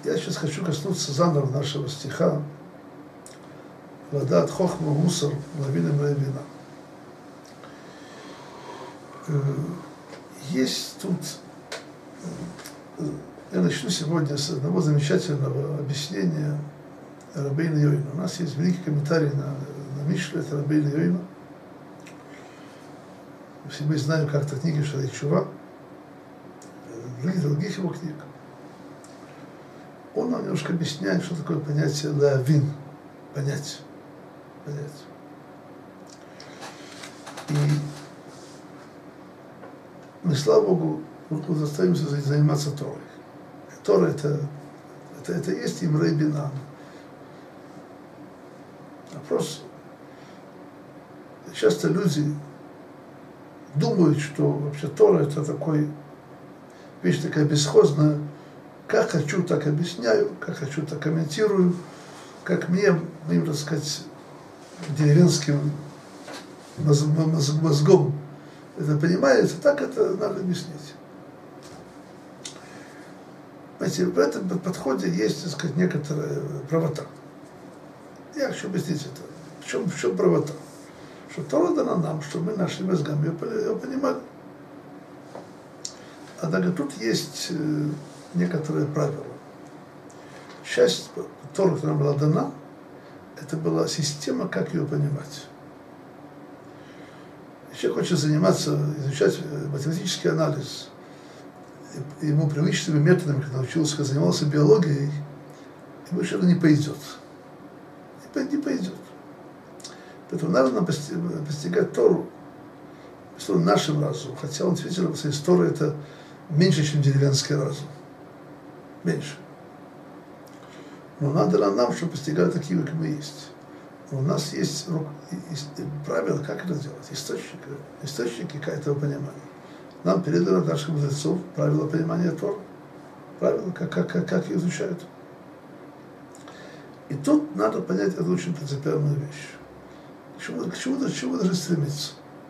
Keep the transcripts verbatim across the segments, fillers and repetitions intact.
Я сейчас хочу коснуться заново нашего стиха «Ладат хохма мусор лавином рабина». Есть тут... Я начну сегодня с одного замечательного объяснения Рабейна Йойна. У нас есть великий комментарий на, на Мишле, это Рабейна Йойна. Все мы знаем как-то книги Шарей Тшува, других, других его книг. Он нам немножко объясняет, что такое понятие лавин, понять, понять. И мы, слава Богу, удостоимся заниматься Торой. Тора это, это, это есть Имрей Бинан. Вопрос. Часто люди думают, что вообще Тора это такой вещь такая бесхозная. Как хочу, так объясняю, как хочу, так комментирую, как мне, моим, так сказать, деревенским мозгом это понимается, так это надо объяснить. Знаете, в этом подходе есть, так сказать, некоторая правота. Я хочу объяснить это. В чем, в чем правота? Что Тора дана нам, чтобы мы нашими мозгами ее понимали. Однако тут есть некоторые правила. Часть Торы, которая была дана, это была система, как ее понимать. Человек хочет заниматься, изучать математический анализ, ему привычными методами, когда учился, когда занимался биологией, ему еще не пойдет. Не пойдет. Поэтому надо постигать Тору нашим разумом, хотя он действительно, по своей истории, это меньше, чем деревенский разум. Меньше. Но надо нам, чтобы постигать такие, как мы есть. У нас есть, есть правила, как это делать, источники, источники этого понимания. Нам передано от наших мудрецов правила понимания Торы, правила, как, как, как, как их изучают. И тут надо понять эту очень принципиальную вещь. К чему, к чему, к чему даже стремиться?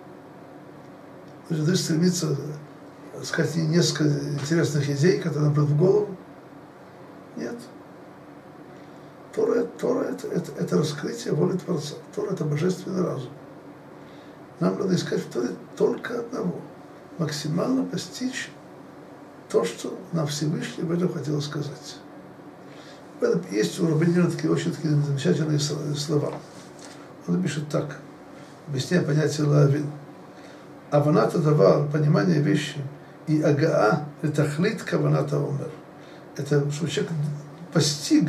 Даже стремиться, сказать, несколько интересных идей, которые нам придут в голову? Нет. Тора, Тора это, это, это раскрытие воли Творца. Тора это божественный разум. Нам надо искать в Торе только одного. Максимально постичь то, что нам Всевышний об этом хотел сказать. Есть у Рабейна такие очень такие замечательные слова. Он пишет так, объясняя понятие лавин. Аваната давар, понимание вещи, и агаа, это хлит каваната умер. Это, что человек постиг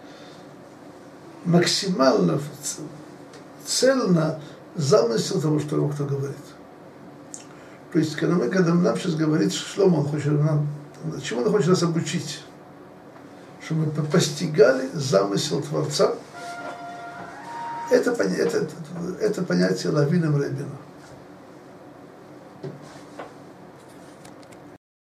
максимально, цельно замысел того, что ему кто говорит. То есть, когда, мы, когда нам сейчас говорит Шломо, он хочет нам, чему он хочет нас обучить? Чтобы мы постигали замысел Творца. Это, это, это понятие лавином рабина.